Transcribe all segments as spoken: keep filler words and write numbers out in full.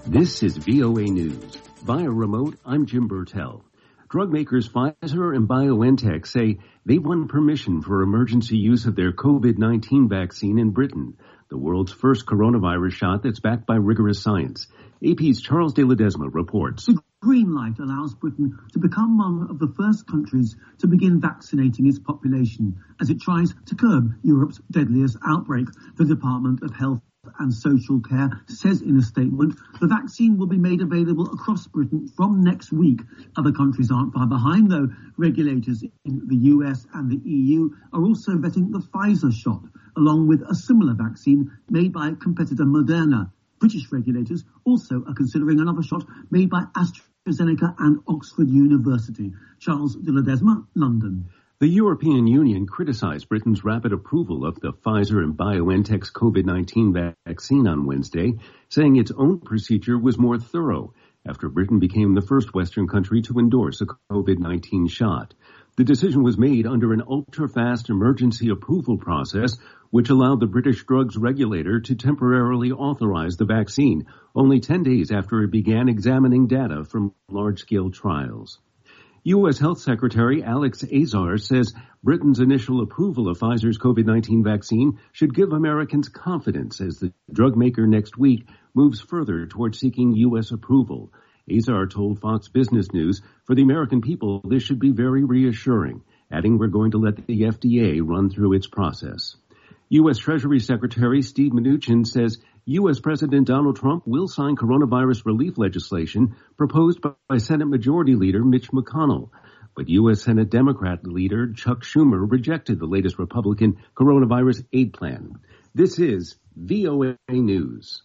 This is V O A News. Via remote, I'm Jim Burtell. Drug makers Pfizer and BioNTech say they won permission for emergency use of their COVID nineteen vaccine in Britain, the world's first coronavirus shot that's backed by rigorous science. A P's Charles de Ledesma reports. The green light allows Britain to become one of the first countries to begin vaccinating its population as it tries to curb Europe's deadliest outbreak. The Department of Health and Social Care says in a statement the vaccine will be made available across Britain from next week. Other countries aren't far behind, though. Regulators in the U S and the E U are also vetting the Pfizer shot, along with a similar vaccine made by competitor Moderna. British regulators also are considering another shot made by AstraZeneca and Oxford University. Charles de Ledesma, London. The European Union criticized Britain's rapid approval of the Pfizer and BioNTech's COVID nineteen vaccine on Wednesday, saying its own procedure was more thorough after Britain became the first Western country to endorse a COVID nineteen shot. The decision was made under an ultra-fast emergency approval process, which allowed the British drugs regulator to temporarily authorize the vaccine, only ten days after it began examining data from large-scale trials. U S Health Secretary Alex Azar says Britain's initial approval of Pfizer's COVID nineteen vaccine should give Americans confidence as the drug maker next week moves further toward seeking U S approval. Azar told Fox Business News, for the American people, this should be very reassuring, adding we're going to let the F D A run through its process. U S Treasury Secretary Steve Mnuchin says U S President Donald Trump will sign coronavirus relief legislation proposed by Senate Majority Leader Mitch McConnell. But U S Senate Democrat leader Chuck Schumer rejected the latest Republican coronavirus aid plan. This is V O A News.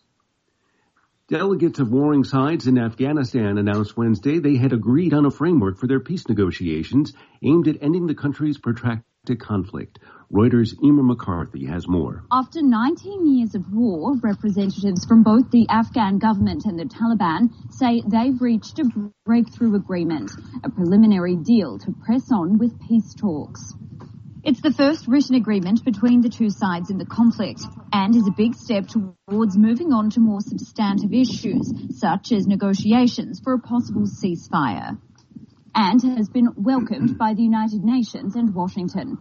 Delegates of warring sides in Afghanistan announced Wednesday they had agreed on a framework for their peace negotiations aimed at ending the country's protracted conflict. Reuters' Emer McCarthy has more. After nineteen years of war, representatives from both the Afghan government and the Taliban say they've reached a breakthrough agreement, a preliminary deal to press on with peace talks. It's the first written agreement between the two sides in the conflict and is a big step towards moving on to more substantive issues, such as negotiations for a possible ceasefire, and has been welcomed by the United Nations and Washington.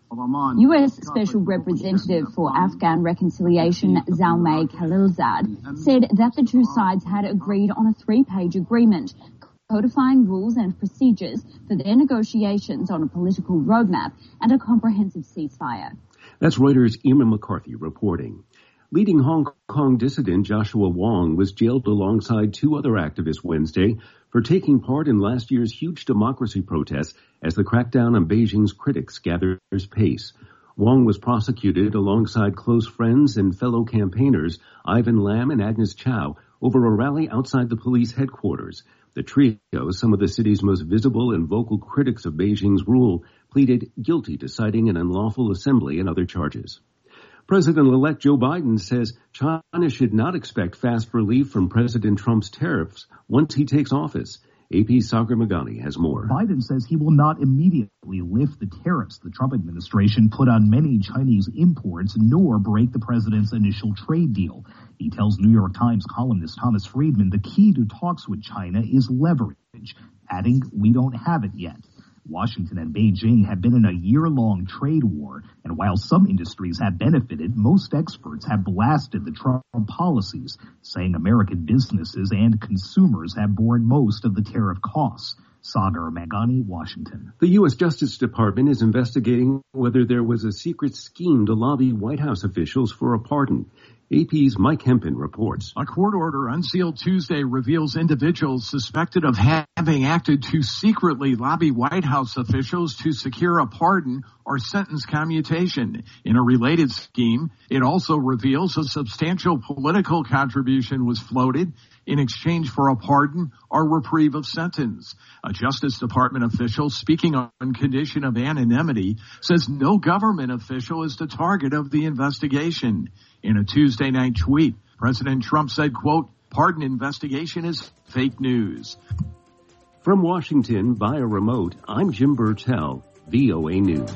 U S Special Representative for Afghan Reconciliation Zalmay Khalilzad said that the two sides had agreed on a three-page agreement codifying rules and procedures for their negotiations on a political roadmap and a comprehensive ceasefire. That's Reuters' Emer McCarthy reporting. Leading Hong Kong dissident Joshua Wong was jailed alongside two other activists Wednesday for taking part in last year's huge democracy protests as the crackdown on Beijing's critics gathers pace. Wong was prosecuted alongside close friends and fellow campaigners Ivan Lam and Agnes Chow over a rally outside the police headquarters. The trio, some of the city's most visible and vocal critics of Beijing's rule, pleaded guilty to citing an unlawful assembly and other charges. President-elect Joe Biden says China should not expect fast relief from President Trump's tariffs once he takes office. A P's Sagar Meghani has more. Biden says he will not immediately lift the tariffs the Trump administration put on many Chinese imports, nor break the president's initial trade deal. He tells New York Times columnist Thomas Friedman the key to talks with China is leverage, adding, we don't have it yet. Washington and Beijing have been in a year-long trade war, and while some industries have benefited, most experts have blasted the Trump policies, saying American businesses and consumers have borne most of the tariff costs. Sagar Meghani, Washington. The U S Justice Department is investigating whether there was a secret scheme to lobby White House officials for a pardon. A P's Mike Hempen reports. A court order unsealed Tuesday reveals individuals suspected of having acted to secretly lobby White House officials to secure a pardon or sentence commutation. In a related scheme, it also reveals a substantial political contribution was floated in exchange for a pardon or reprieve of sentence. A Justice Department official speaking on condition of anonymity says no government official is the target of the investigation. In a Tuesday night tweet, President Trump said, quote, pardon investigation is fake news. From Washington via remote, I'm Jim Burtell, V O A News.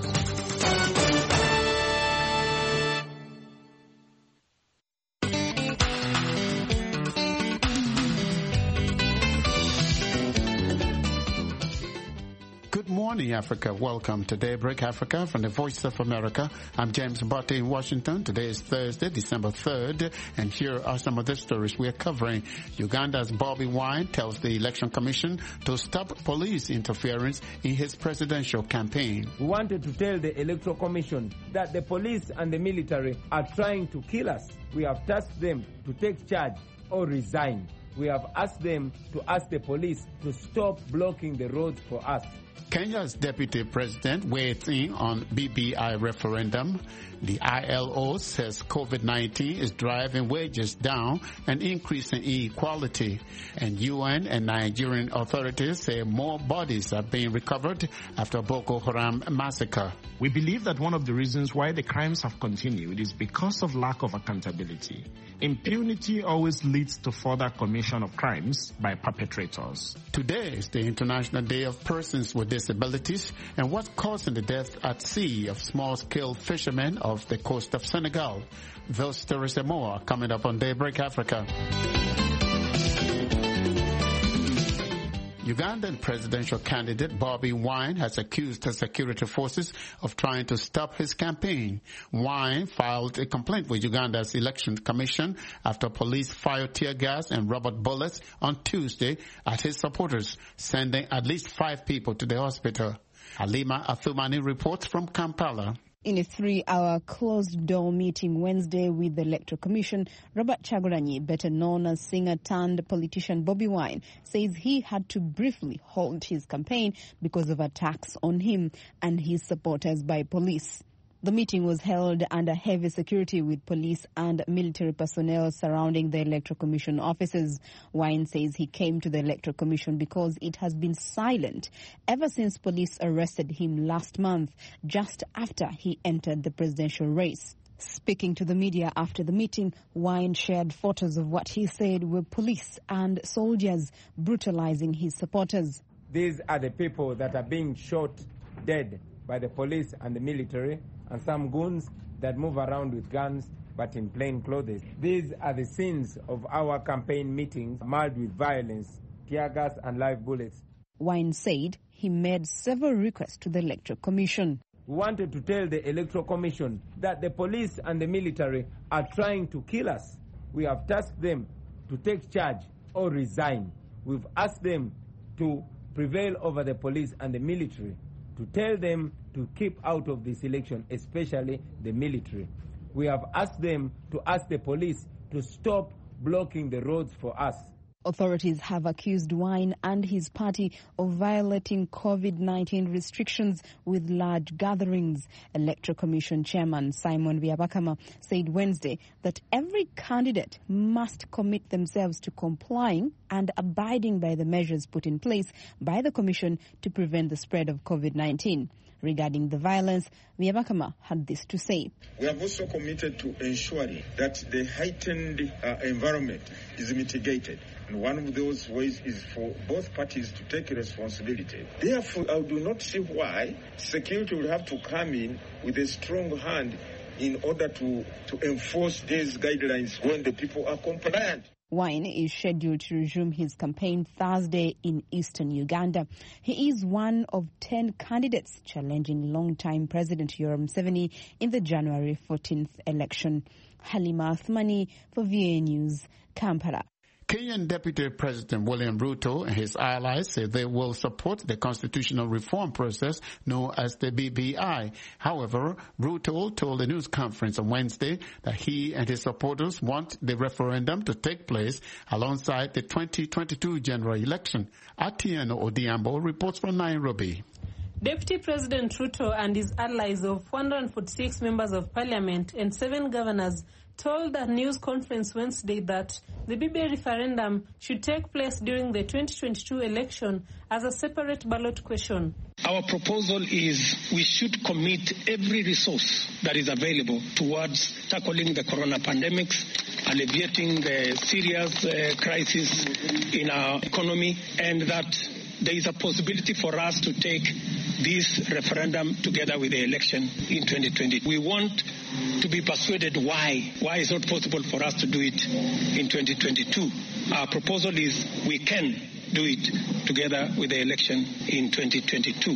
morning, Africa. Welcome to Daybreak Africa from the Voice of America. I'm James Mbote in Washington. Today is Thursday, December third, and here are some of the stories we are covering. Uganda's Bobi Wine tells the Election Commission to stop police interference in his presidential campaign. We wanted to tell the Electoral Commission that the police and the military are trying to kill us. We have tasked them to take charge or resign. We have asked them to ask the police to stop blocking the roads for us. Kenya's deputy president weighed in on B B I referendum. The I L O says COVID nineteen is driving wages down and increasing inequality. And U N and Nigerian authorities say more bodies are being recovered after Boko Haram massacre. We believe that one of the reasons why the crimes have continued is because of lack of accountability. Impunity always leads to further commission of crimes by perpetrators. Today is the International Day of Persons with Disabilities, and what's causing the death at sea of small-scale fishermen off the coast of Senegal. Those stories and more are coming up on Daybreak Africa. Ugandan presidential candidate Bobi Wine has accused the security forces of trying to stop his campaign. Wine filed a complaint with Uganda's election commission after police fired tear gas and rubber bullets on Tuesday at his supporters, sending at least five people to the hospital. Halima Athumani reports from Kampala. In a three-hour closed-door meeting Wednesday with the Electoral Commission, Robert Chagulanyi, better known as singer-turned-politician Bobi Wine, says he had to briefly halt his campaign because of attacks on him and his supporters by police. The meeting was held under heavy security with police and military personnel surrounding the Electoral Commission offices. Wine says he came to the Electoral Commission because it has been silent ever since police arrested him last month, just after he entered the presidential race. Speaking to the media after the meeting, Wine shared photos of what he said were police and soldiers brutalizing his supporters. These are the people that are being shot dead by the police and the military, and some goons that move around with guns but in plain clothes. These are the scenes of our campaign meetings, marred with violence, tear gas and live bullets. Wine said he made several requests to the Electoral Commission. We wanted to tell the Electoral Commission that the police and the military are trying to kill us. We have tasked them to take charge or resign. We've asked them to prevail over the police and the military, to tell them to keep out of this election, especially the military. We have asked them to ask the police to stop blocking the roads for us. Authorities have accused Wine and his party of violating COVID nineteen restrictions with large gatherings. Electoral Commission Chairman Simon Byabakama said Wednesday that every candidate must commit themselves to complying and abiding by the measures put in place by the Commission to prevent the spread of COVID nineteen. Regarding the violence, Byabakama had this to say. We have also committed to ensuring that the heightened uh, environment is mitigated. And one of those ways is for both parties to take responsibility. Therefore, I do not see why security will have to come in with a strong hand in order to, to enforce these guidelines when the people are compliant. Wine is scheduled to resume his campaign Thursday in eastern Uganda. He is one of ten candidates challenging longtime President Yoweri Museveni in the January fourteenth election. Halima Athmani for V A News, Kampala. Kenyan Deputy President William Ruto and his allies say they will support the constitutional reform process known as the B B I. However, Ruto told a news conference on Wednesday that he and his supporters want the referendum to take place alongside the twenty twenty-two general election. Atieno Odiambo reports from Nairobi. Deputy President Ruto and his allies of one hundred forty-six members of parliament and seven governors told a news conference Wednesday that the B B I referendum should take place during the twenty twenty-two election as a separate ballot question. Our proposal is we should commit every resource that is available towards tackling the corona pandemics, alleviating the serious uh, crisis in our economy, and that there is a possibility for us to take this referendum together with the election in twenty twenty. We want to be persuaded why. Why is it not possible for us to do it in twenty twenty-two? Our proposal is we can do it together with the election in twenty twenty-two.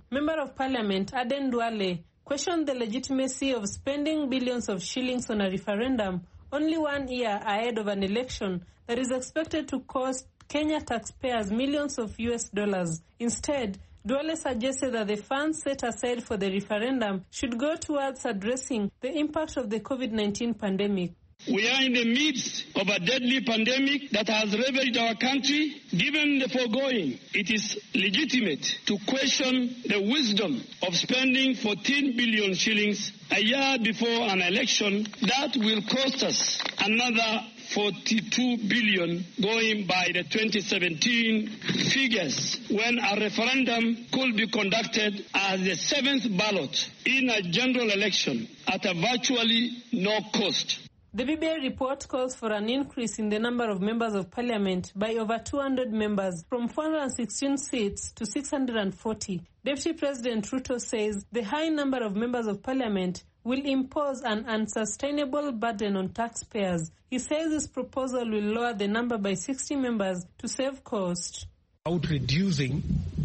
Member of Parliament Aden Duale questioned the legitimacy of spending billions of shillings on a referendum only one year ahead of an election that is expected to cost Kenya taxpayers millions of U S dollars. Instead, Duale suggested that the funds set aside for the referendum should go towards addressing the impact of the COVID nineteen pandemic. We are in the midst of a deadly pandemic that has ravaged our country. Given the foregoing, it is legitimate to question the wisdom of spending fourteen billion shillings a year before an election that will cost us another forty-two billion going by the twenty seventeen figures, when a referendum could be conducted as the seventh ballot in a general election at a virtually no cost. The B B I report calls for an increase in the number of members of parliament by over two hundred members, from four hundred sixteen seats to six hundred forty. Deputy President Ruto says the high number of members of parliament will impose an unsustainable burden on taxpayers. He says this proposal will lower the number by sixty members to save cost. Out reducing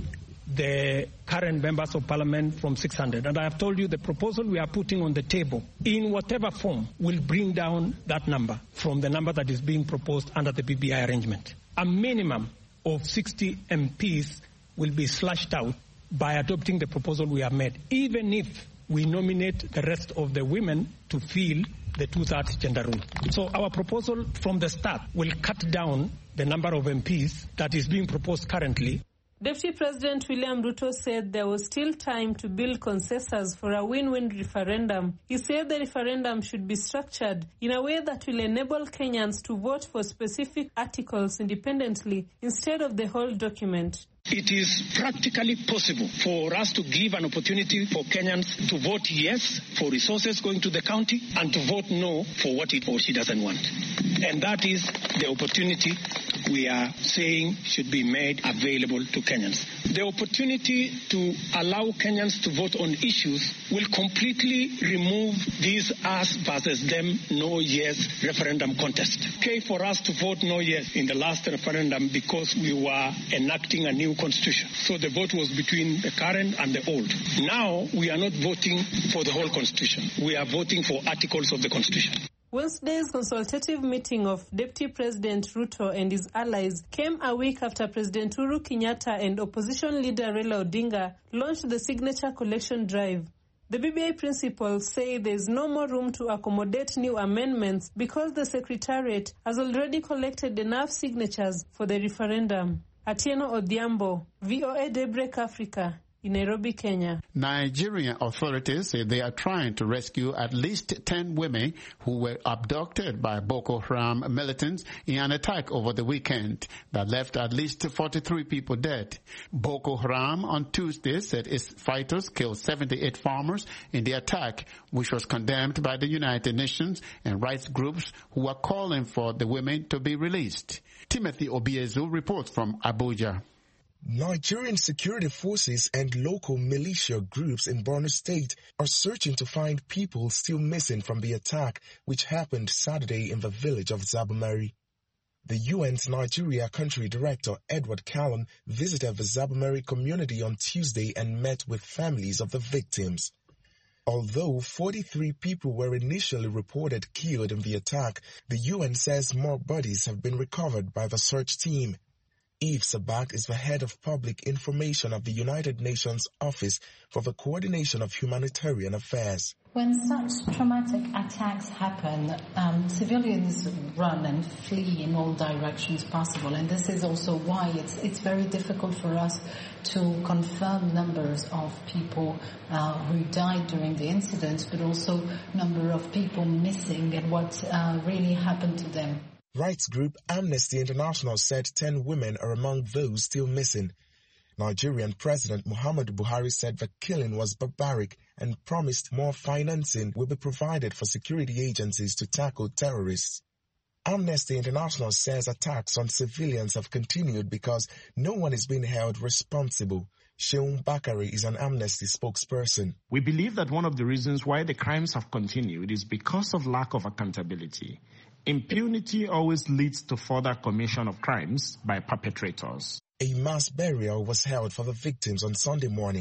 the current members of parliament from six hundred. And I have told you the proposal we are putting on the table, in whatever form, will bring down that number from the number that is being proposed under the B B I arrangement. A minimum of sixty M Ps will be slashed out by adopting the proposal we have made, even if we nominate the rest of the women to fill the two-thirds gender rule. So our proposal from the start will cut down the number of M Ps that is being proposed currently. Deputy President William Ruto said there was still time to build consensus for a win-win referendum. He said the referendum should be structured in a way that will enable Kenyans to vote for specific articles independently instead of the whole document. It is practically possible for us to give an opportunity for Kenyans to vote yes for resources going to the county and to vote no for what it or she doesn't want. And that is the opportunity we are saying should be made available to Kenyans. The opportunity to allow Kenyans to vote on issues will completely remove this us versus them no yes referendum contest. Okay for us to vote no yes in the last referendum because we were enacting a new constitution. So the vote was between the current and the old. Now we are not voting for the whole constitution. We are voting for articles of the constitution. Wednesday's consultative meeting of Deputy President Ruto and his allies came a week after President Uhuru Kenyatta and opposition leader Raila Odinga launched the signature collection drive. The B B I principals say there is no more room to accommodate new amendments because the Secretariat has already collected enough signatures for the referendum. Atieno Odhiambo, V O A Daybreak Africa, in Nairobi, Kenya. Nigerian authorities say they are trying to rescue at least ten women who were abducted by Boko Haram militants in an attack over the weekend that left at least forty-three people dead. Boko Haram on Tuesday said its fighters killed seventy-eight farmers in the attack, which was condemned by the United Nations and rights groups who are calling for the women to be released. Timothy Obiezu reports from Abuja. Nigerian security forces and local militia groups in Borno State are searching to find people still missing from the attack which happened Saturday in the village of Zabumari. The U N's Nigeria Country Director Edward Callum visited the Zabumari community on Tuesday and met with families of the victims. Although forty-three people were initially reported killed in the attack, the U N says more bodies have been recovered by the search team. Eve Sabak is the head of public information of the United Nations Office for the Coordination of Humanitarian Affairs. When such traumatic attacks happen, um, civilians run and flee in all directions possible, and this is also why it's it's very difficult for us to confirm numbers of people uh, who died during the incident, but also number of people missing and what uh, really happened to them. Rights group Amnesty International said ten women are among those still missing. Nigerian President Muhammadu Buhari said the killing was barbaric and promised more financing will be provided for security agencies to tackle terrorists. Amnesty International says attacks on civilians have continued because no one is being held responsible. Sheun Bakari is an Amnesty spokesperson. We believe that one of the reasons why the crimes have continued is because of lack of accountability. Impunity always leads to further commission of crimes by perpetrators. A mass burial was held for the victims on Sunday morning.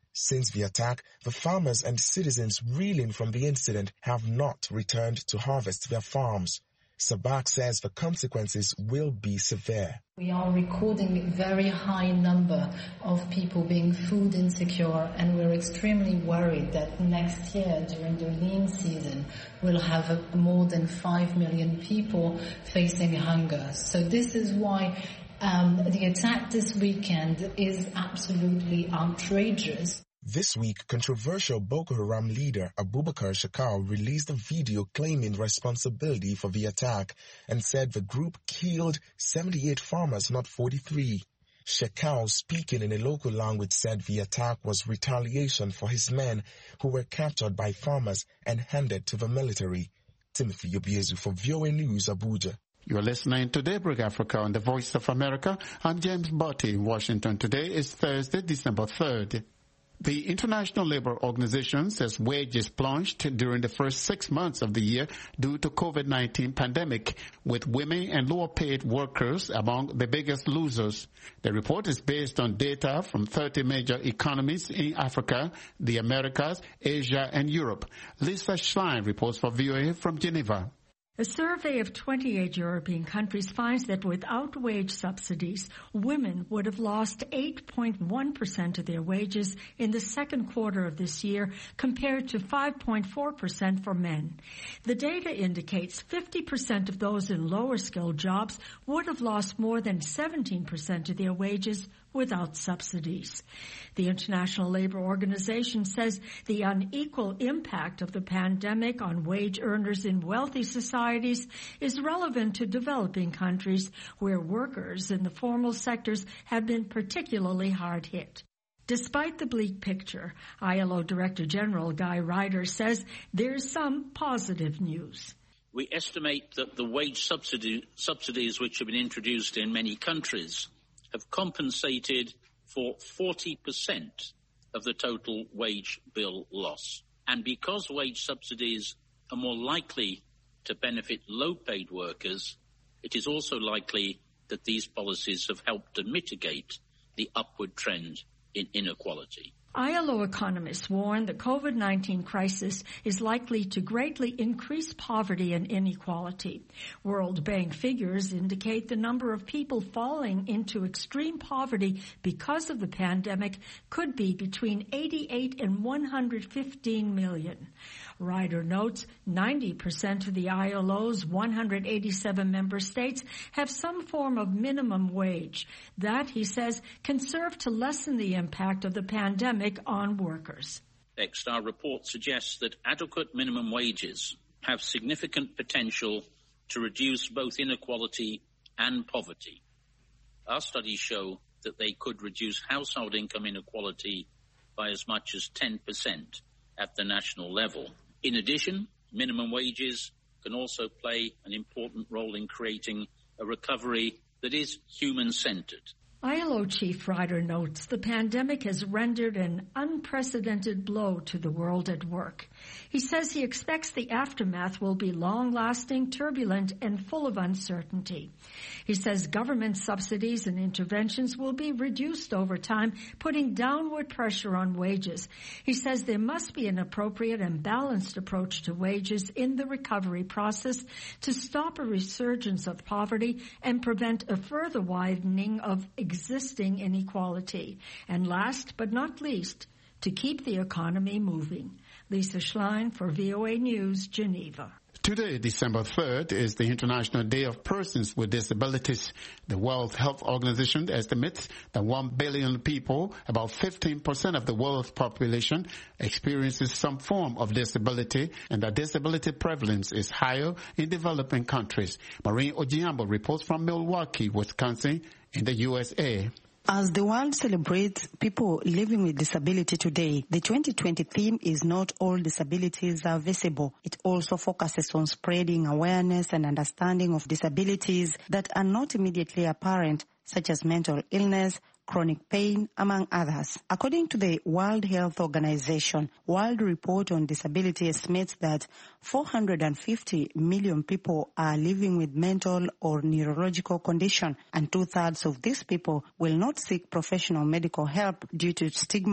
Since the attack, the farmers and citizens reeling from the incident have not returned to harvest their farms. Sabak says the consequences will be severe. We are recording a very high number of people being food insecure, and we're extremely worried that next year, during the lean season, we'll have a, more than five million people facing hunger. So this is why um, the attack this weekend is absolutely outrageous. This week, controversial Boko Haram leader Abubakar Shekau released a video claiming responsibility for the attack and said the group killed seventy-eight farmers, not forty-three. Shekau, speaking in a local language, said the attack was retaliation for his men who were captured by farmers and handed to the military. Timothy Obiezu for V O A News, Abuja. You're listening to Daybreak Africa on the Voice of America. I'm James Botti in Washington. Today is Thursday, December third. The International Labour Organization says wages plunged during the first six months of the year due to COVID nineteen pandemic, with women and lower-paid workers among the biggest losers. The report is based on data from thirty major economies in Africa, the Americas, Asia, and Europe. Lisa Schlein reports for V O A from Geneva. A survey of twenty-eight European countries finds that without wage subsidies, women would have lost eight point one percent of their wages in the second quarter of this year, compared to five point four percent for men. The data indicates fifty percent of those in lower-skilled jobs would have lost more than seventeen percent of their wages without subsidies. The International Labour Organization says the unequal impact of the pandemic on wage earners in wealthy societies is relevant to developing countries where workers in the formal sectors have been particularly hard hit. Despite the bleak picture, I L O Director General Guy Ryder says there's some positive news. We estimate that the wage subsidy, subsidies which have been introduced in many countries have compensated for forty percent of the total wage bill loss. And because wage subsidies are more likely to benefit low-paid workers, it is also likely that these policies have helped to mitigate the upward trend in inequality. I L O economists warn the COVID nineteen crisis is likely to greatly increase poverty and inequality. World Bank figures indicate the number of people falling into extreme poverty because of the pandemic could be between eighty-eight and one hundred fifteen million. Ryder notes ninety percent of the I L O's one hundred eighty-seven member states have some form of minimum wage. That, he says, can serve to lessen the impact of the pandemic on workers. Next, our report suggests that adequate minimum wages have significant potential to reduce both inequality and poverty. Our studies show that they could reduce household income inequality by as much as ten percent at the national level. In addition, minimum wages can also play an important role in creating a recovery that is human-centered. I L O Chief Ryder notes the pandemic has rendered an unprecedented blow to the world at work. He says he expects the aftermath will be long-lasting, turbulent, and full of uncertainty. He says government subsidies and interventions will be reduced over time, putting downward pressure on wages. He says there must be an appropriate and balanced approach to wages in the recovery process to stop a resurgence of poverty and prevent a further widening of existing inequality. And last but not least, to keep the economy moving. Lisa Schlein for V O A News, Geneva. Today, December third, is the International Day of Persons with Disabilities. The World Health Organization estimates that one billion people, about fifteen percent of the world's population, experiences some form of disability, and that disability prevalence is higher in developing countries. Maureen Ojiambo reports from Milwaukee, Wisconsin, in the U S A. As the world celebrates people living with disability today, the twenty twenty theme is not all disabilities are visible. It also focuses on spreading awareness and understanding of disabilities that are not immediately apparent, such as mental illness, chronic pain, among others. According to the World Health Organization, World Report on Disability estimates that four hundred fifty million people are living with mental or neurological condition, and two-thirds of these people will not seek professional medical help due to stigma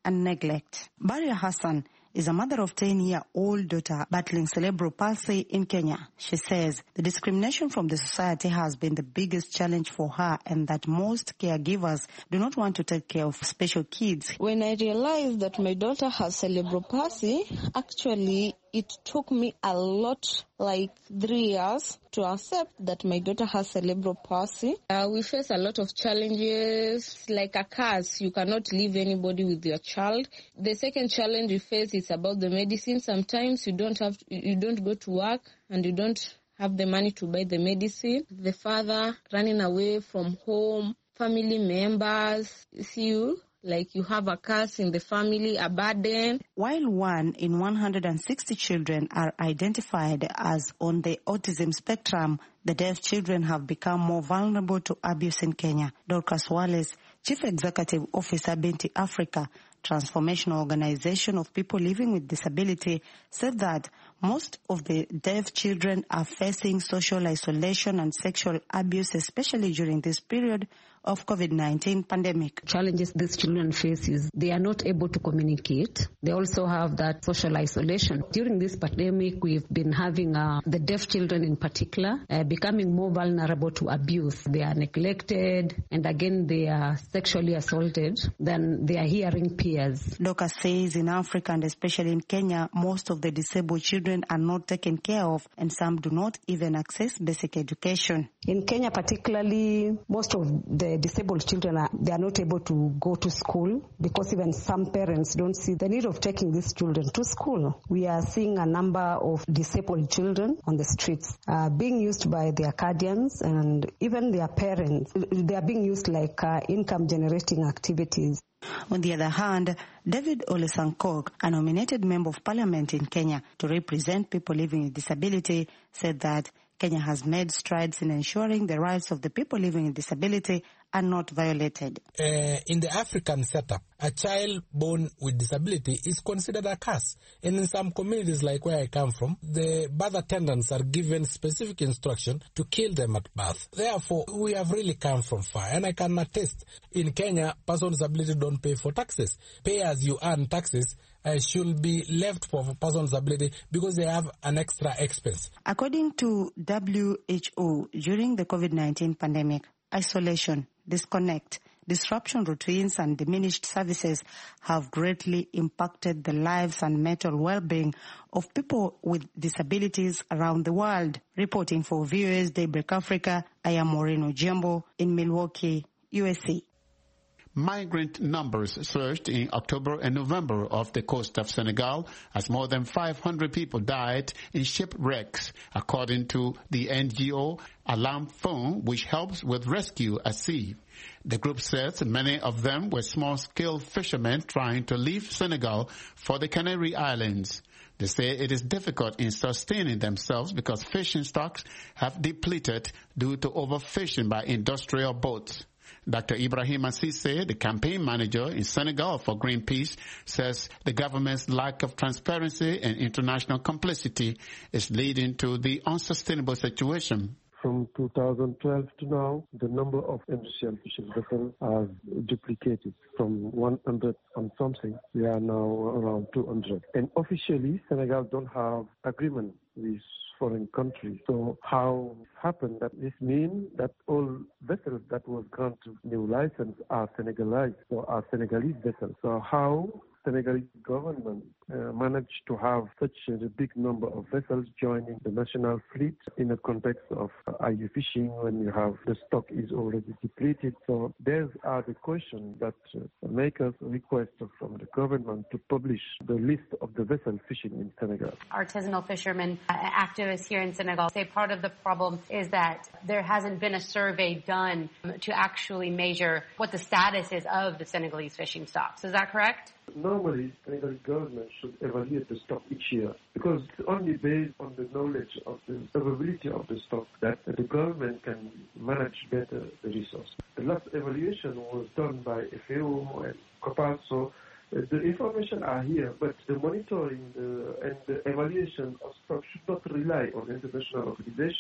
and neglect. Baria Hassan is a mother of ten-year-old daughter battling cerebral palsy in Kenya. She says the discrimination from the society has been the biggest challenge for her and that most caregivers do not want to take care of special kids. When I realized that my daughter has cerebral palsy, actually it took me a lot, like three years, to accept that my daughter has cerebral palsy. Uh, we face a lot of challenges, like a curse. You cannot leave anybody with your child. The second challenge we face is about the medicine. Sometimes you don't have, you don't go to work and you don't have the money to buy the medicine. The father running away from home, family members see you like you have a curse in the family, a burden. While one in one hundred sixty children are identified as on the autism spectrum, the deaf children have become more vulnerable to abuse in Kenya. Dorcas Wallace, Chief Executive Officer, Binti Africa, transformational organization of people living with disability, said that most of the deaf children are facing social isolation and sexual abuse, especially during this period of COVID nineteen pandemic. Challenges these children face is they are not able to communicate. They also have that social isolation. During this pandemic, we've been having uh, the deaf children in particular uh, becoming more vulnerable to abuse. They are neglected, and again, they are sexually assaulted than their hearing peers. Doka says in Africa and especially in Kenya, most of the disabled children are not taken care of, and some do not even access basic education. In Kenya particularly, most of the disabled children, are, they are not able to go to school because even some parents don't see the need of taking these children to school. We are seeing a number of disabled children on the streets uh, being used by their guardians and even their parents. They are being used like uh, income generating activities. On the other hand, David Ole Sankok, a nominated member of parliament in Kenya to represent people living with disability, said that Kenya has made strides in ensuring the rights of the people living with disability are not violated. Uh, in the African setup, a child born with disability is considered a curse. And in some communities like where I come from, the birth attendants are given specific instruction to kill them at birth. Therefore, we have really come from far. And I can attest, in Kenya, persons with disability don't pay for taxes. Pay as you earn taxes Uh, should be left for persons with disability because they have an extra expense. According to W H O, during the COVID nineteen pandemic, isolation, disconnect, disruption routines and diminished services have greatly impacted the lives and mental well-being of people with disabilities around the world. Reporting for V O A's Daybreak Africa, I am Maureen Ojembo in Milwaukee, U S A. Migrant numbers surged in October and November off the coast of Senegal as more than five hundred people died in shipwrecks, according to the N G O Alarm Phone, which helps with rescue at sea. The group says many of them were small-scale fishermen trying to leave Senegal for the Canary Islands. They say it is difficult in sustaining themselves because fishing stocks have depleted due to overfishing by industrial boats. Doctor Ibrahim Assise, the campaign manager in Senegal for Greenpeace, says the government's lack of transparency and international complicity is leading to the unsustainable situation. From two thousand twelve to now, the number of industrial fishing vessels has duplicated from one hundred and something. We are now around two hundred. And officially, Senegal don't have agreement with foreign countries. So how happened that this means that all vessels that was granted new license are Senegalese, or are Senegalese vessels. So how Senegalese government uh, managed to have such a big number of vessels joining the national fleet in the context of uh, I U fishing when you have the stock is already depleted. So these are the questions that uh, make us request from the government to publish the list of the vessels fishing in Senegal. Artisanal fishermen, uh, activists here in Senegal say part of the problem is that there hasn't been a survey done to actually measure what the status is of the Senegalese fishing stocks. Is that correct? Normally, the Senegalese government should evaluate the stock each year because it's only based on the knowledge of the availability of the stock that the government can manage better the resource. The last evaluation was done by F A O and COPAS, so uh, the information are here, but the monitoring the, and the evaluation of stock should not rely on international organizations.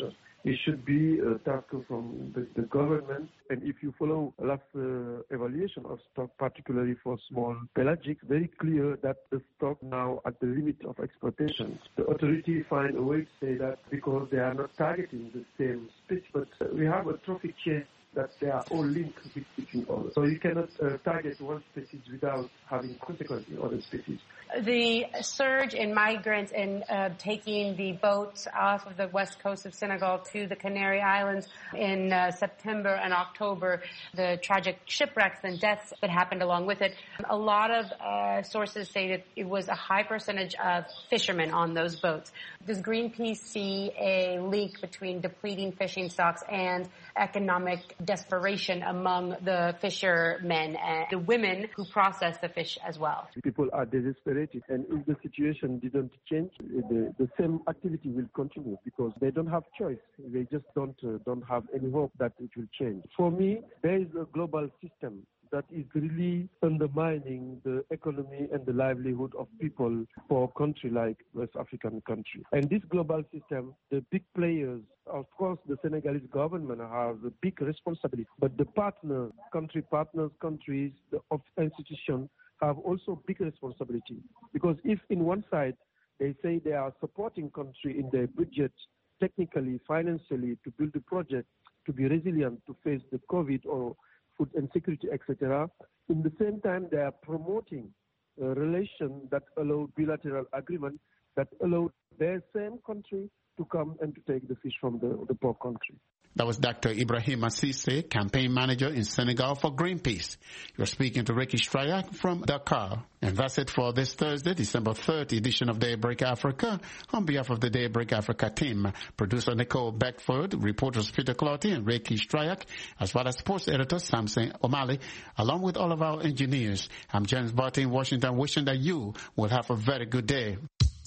It should be a task from the, the government. And if you follow last uh, evaluation of stock, particularly for small pelagic, very clear that the stock now at the limit of exploitation. The authority find a way to say that because they are not targeting the same species, but we have a trophic chain that they are all linked between others. So you cannot uh, target one species without having consequences in other species. The surge in migrants and uh, taking the boats off of the west coast of Senegal to the Canary Islands in uh, September and October, the tragic shipwrecks and deaths that happened along with it. A lot of uh, sources say that it was a high percentage of fishermen on those boats. Does Greenpeace see a link between depleting fishing stocks and economic desperation among the fishermen and the women who process the fish as well? People are desperate, and if the situation didn't change, the, the same activity will continue because they don't have choice. They just don't uh, don't have any hope that it will change. For me, there is a global system that is really undermining the economy and the livelihood of people for a country like West African country. And this global system, the big players, of course, the Senegalese government has a big responsibility, but the partners, country partners, countries, the institutions have also big responsibility. Because if in one side they say they are supporting country in their budget, technically, financially, to build a project, to be resilient, to face the COVID or food insecurity, et cetera. In the same time, they are promoting a relation that allow bilateral agreement that allow their same country to come and to take the fish from the, the poor country. That was Doctor Ibrahim Assise, campaign manager in Senegal for Greenpeace. You're speaking to Ricky Strayak from Dakar. And that's it for this Thursday, December thirtieth edition of Daybreak Africa. On behalf of the Daybreak Africa team, producer Nicole Beckford, reporters Peter Clotty and Ricky Strayak, as well as sports editor Samson O'Malley, along with all of our engineers. I'm James Barty in Washington, wishing that you will have a very good day.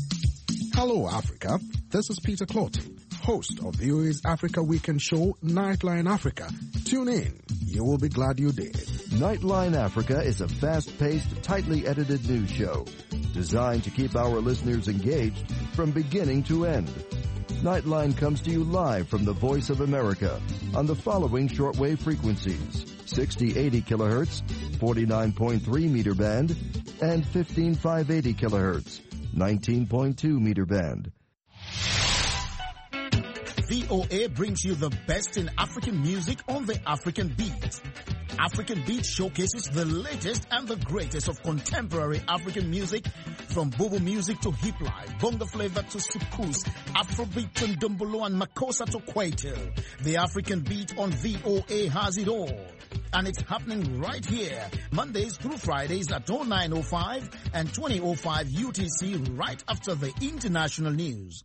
Hello, Africa. This is Peter Clotty, host of V O A's Africa Weekend show, Nightline Africa. Tune in. You will be glad you did. Nightline Africa is a fast-paced, tightly edited news show designed to keep our listeners engaged from beginning to end. Nightline comes to you live from the Voice of America on the following shortwave frequencies: sixty eighty kilohertz, forty-nine point three meter band, and fifteen five eighty kilohertz, nineteen point two meter band. V O A brings you the best in African music on the African Beat. African Beat showcases the latest and the greatest of contemporary African music, from Bobo music to hip life, bongo flavor to soukous, Afrobeat and Dumbolo and Makossa to Kwaito. The African Beat on V O A has it all. And it's happening right here, Mondays through Fridays at oh nine oh five and twenty oh five U T C, right after the international news.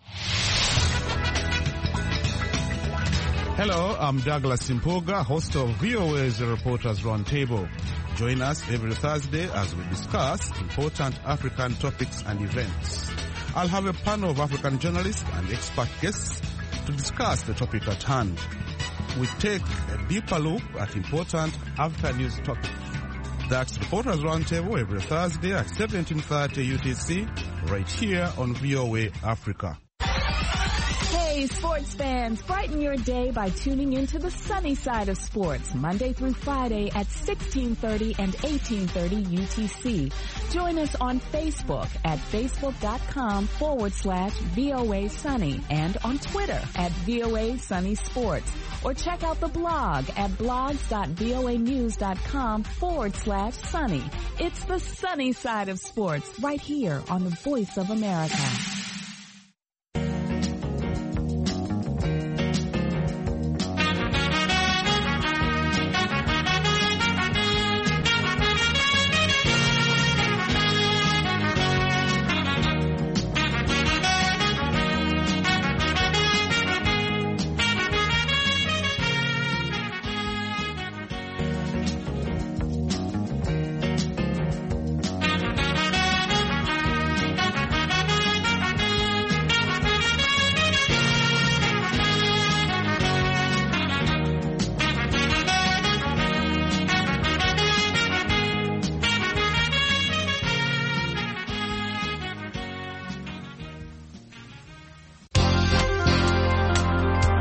Hello, I'm Douglas Simpoga, host of V O A's Reporters Roundtable. Join us every Thursday as we discuss important African topics and events. I'll have a panel of African journalists and expert guests to discuss the topic at hand. We take a deeper look at important African news topics. That's Reporters Roundtable every Thursday at seventeen thirty U T C, right here on V O A Africa. Hey, sports fans, brighten your day by tuning into the sunny side of sports, Monday through Friday at sixteen thirty and eighteen thirty U T C. Join us on Facebook at facebook.com forward slash VOA Sunny and on Twitter at VOA Sunny Sports. Or check out the blog at blogs.voanews.com forward slash sunny. It's the sunny side of sports right here on the Voice of America.